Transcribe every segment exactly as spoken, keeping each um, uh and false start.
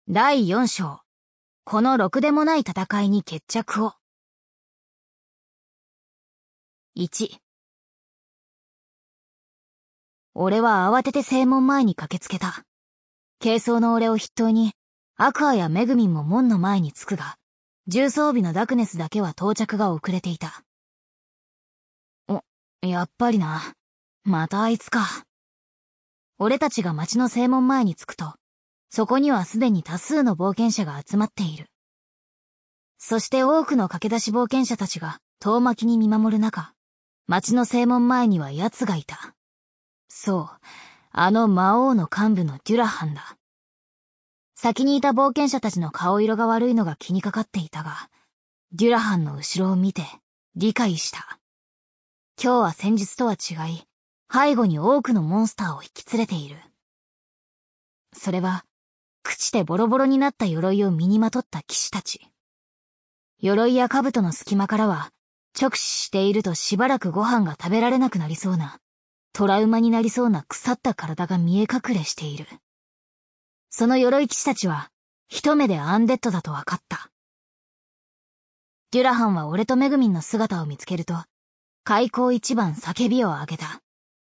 だいよん章、このろくでもない戦いに決着を。いち。俺は慌てて正門前に駆けつけた。軽装の俺を筆頭に、アクアやメグミンも門の前に着くが、重装備のダクネスだけは到着が遅れていた。お、やっぱりな。またあいつか。俺たちが町の正門前に着くと、そこにはすでに多数の冒険者が集まっている。そして多くの駆け出し冒険者たちが遠巻きに見守る中、町の正門前には奴がいた。そう、あの魔王の幹部のデュラハンだ。先にいた冒険者たちの顔色が悪いのが気にかかっていたが、デュラハンの後ろを見て理解した。今日は先日とは違い、背後に多くのモンスターを引き連れている。それは、朽ちてボロボロになった鎧を身にまとった騎士たち。鎧や兜の隙間からは、直視しているとしばらくご飯が食べられなくなりそうな、トラウマになりそうな腐った体が見え隠れしている。その鎧騎士たちは、一目でアンデッドだと分かった。デュラハンは俺とメグミンの姿を見つけると、開口一番叫びを上げた。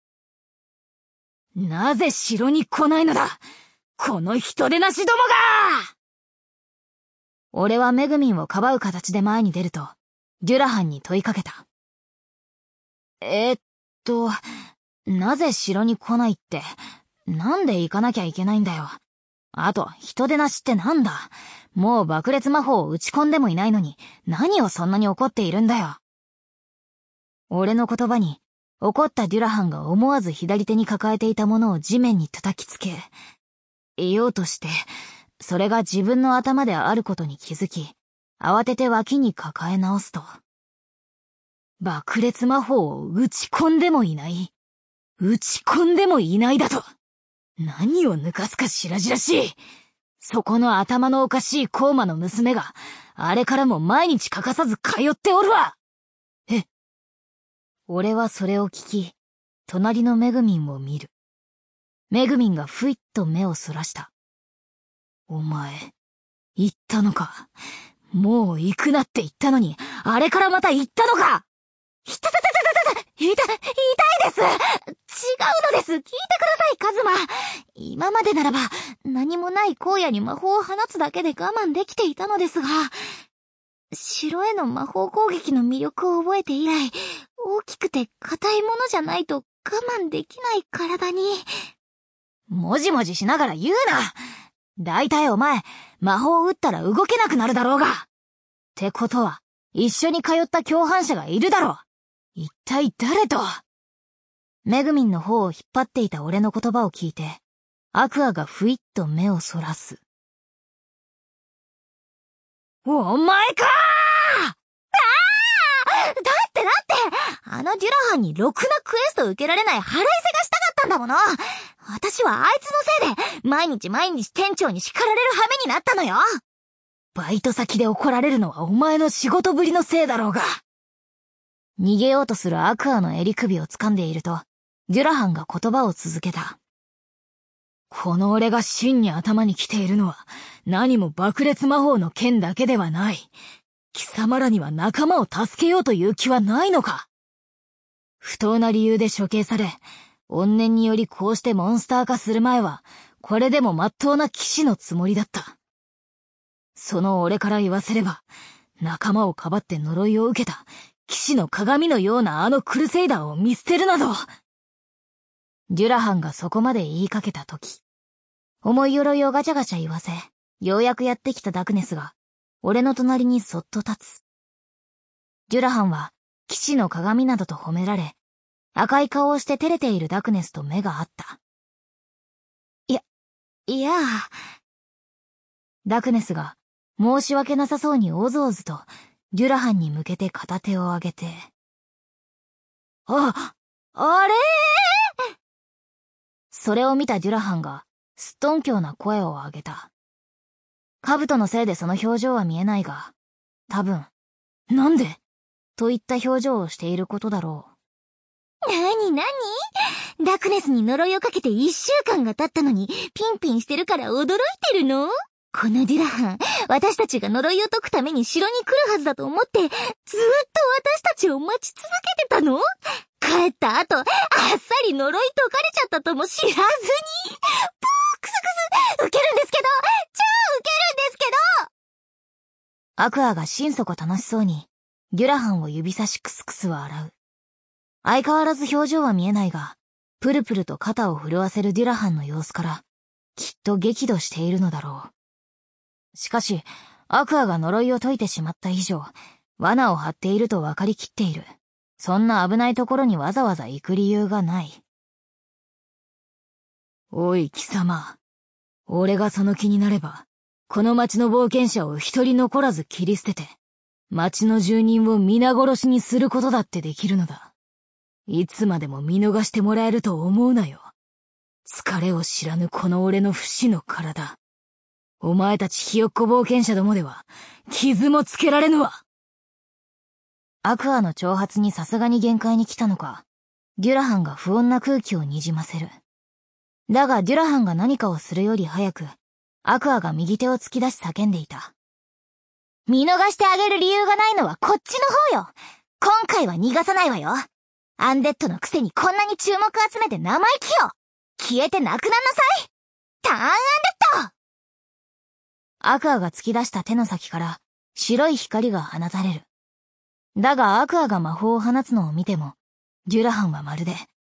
なぜ城に来ないのだ！この人でなしどもが！俺はメグミンをかばう形で前に出ると、デュラハンに問いかけた。えー、っと、なぜ城に来ないって、なんで行かなきゃいけないんだよ。あと、人でなしってなんだ。もう爆裂魔法を打ち込んでもいないのに、何をそんなに怒っているんだよ。俺の言葉に、怒ったデュラハンが思わず左手に抱えていたものを地面に叩きつけ、言おうとして、それが自分の頭であることに気づき、慌てて脇に抱え直すと。爆裂魔法を打ち込んでもいない。打ち込んでもいないだと。何を抜かすか白々しい。そこの頭のおかしいコーマの娘が、あれからも毎日欠かさず通っておるわ。え。俺はそれを聞き、隣のメグミンを見る。メグミンがふいっと目をそらした。お前、言ったのか。もう行くなって言ったのに、あれからまた言ったのか。いたたたたたたた、痛い、痛いです。違うのです。聞いてください、カズマ。今までならば、何もない荒野に魔法を放つだけで我慢できていたのですが、城への魔法攻撃の魅力を覚えて以来、大きくて硬いものじゃないと我慢できない体に。もじもじしながら言うな。だいたいお前、魔法を打ったら動けなくなるだろうが。ってことは、一緒に通った共犯者がいるだろう。一体誰と？メグミンの方を引っ張っていた俺の言葉を聞いて、アクアがふいっと目をそらす。お前かー！ああ！だってだって、あのデュラハンにろくなクエスト受けられない腹いせがしたかったんだもの。私はあいつのせいで、毎日毎日店長に叱られる羽目になったのよ。バイト先で怒られるのはお前の仕事ぶりのせいだろうが。逃げようとするアクアの襟首を掴んでいると、デュラハンが言葉を続けた。この俺が真に頭に来ているのは、何も爆裂魔法の剣だけではない。貴様らには仲間を助けようという気はないのか。不当な理由で処刑され、怨念によりこうしてモンスター化する前は、これでも真っ当な騎士のつもりだった。その俺から言わせれば、仲間をかばって呪いを受けた、騎士の鏡のようなあのクルセイダーを見捨てるなど。デュラハンがそこまで言いかけたとき、重い鎧をガチャガチャ言わせ、ようやくやってきたダクネスが、俺の隣にそっと立つ。デュラハンは、騎士の鏡などと褒められ、赤い顔をして照れているダクネスと目が合った。いや、いやあ。ダクネスが、申し訳なさそうにおずおずと、デュラハンに向けて片手を上げて。あ、あれー！それを見たデュラハンが、すっとんきょうな声を上げた。兜のせいでその表情は見えないが、多分、なんで？といった表情をしていることだろう。なになに？ダクネスに呪いをかけて一週間が経ったのに、ピンピンしてるから驚いてるの？ このデュラハン、私たちが呪いを解くために城に来るはずだと思って、ずーっと私たちを待ち続けてたの？帰った後、あっさり呪い解かれちゃったとも知らずに。ぷー、クスクス、ウケるんですけど、超ウケるんですけど。 アクアが心底楽しそうに、デュラハンを指差しクスクスは洗う。相変わらず表情は見えないが、プルプルと肩を震わせるデュラハンの様子から、きっと激怒しているのだろう。しかし、アクアが呪いを解いてしまった以上、罠を張っていると分かりきっている。そんな危ないところにわざわざ行く理由がない。おい貴様。俺がその気になれば、この町の冒険者を一人残らず切り捨てて、町の住人を皆殺しにすることだってできるのだ。いつまでも見逃してもらえると思うなよ。疲れを知らぬこの俺の不死の体。お前たちひよっこ冒険者どもでは、傷もつけられぬわ。アクアの挑発にさすがに限界に来たのか、デュラハンが不穏な空気をにじませる。だがデュラハンが何かをするより早く、アクアが右手を突き出し叫んでいた。 見逃してあげる理由がないのはこっちの方よ。今回は逃がさないわよ。アンデッドのくせにこんなに注目集めて生意気よ。消えてなくなんなさい。ターンアンデッド。 アクアが突き出した手の先から白い光が放たれる。だがアクアが魔法を放つのを見ても、デュラハンはまるで